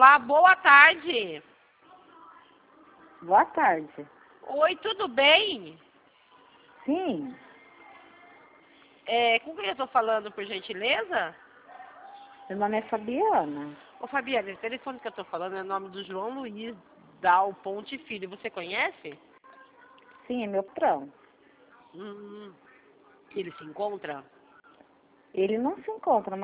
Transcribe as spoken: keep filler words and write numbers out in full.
Olá, boa tarde. Boa tarde. Oi, tudo bem? Sim, É, com quem eu tô falando, por gentileza? meu nome é Fabiana. Ô, Fabiana, esse telefone que eu tô falando é o nome do João Luiz Dal Ponte Filho. Você conhece? Sim, é meu patrão. Hum, ele se encontra? Ele não se encontra,